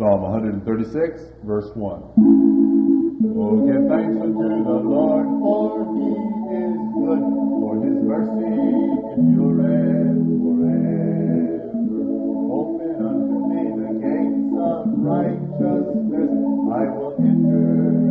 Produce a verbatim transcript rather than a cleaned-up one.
Psalm one thirty-six, verse one. Oh, give thanks unto the Lord, for he is good, for his mercy endureth forever. Open unto me the gates of righteousness, I will enter